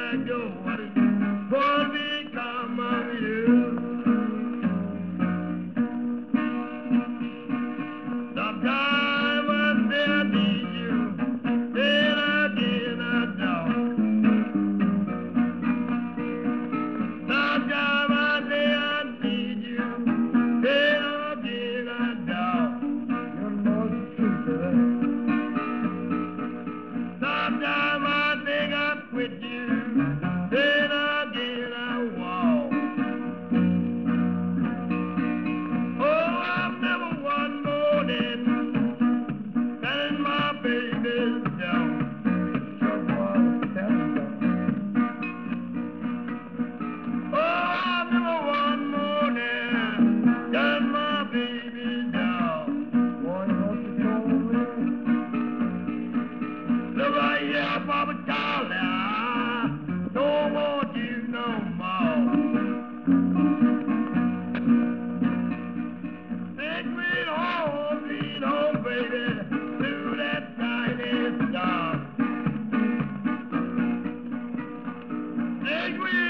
I go, what become of you? Sometimes I say I need you, then again I don't. Sometimes I say I need you, then again I don't. You know the truth of it. Sometimes I think I quit you, then again I won't. Oh, I've never one more than my baby's down. Sure, boy, tell me something. Oh, I've never one more than my baby's down. Boy, what you told me? Look right here, Papa Charlie, I don't want you no more. Sweet home, baby, to that tiny star. Sweet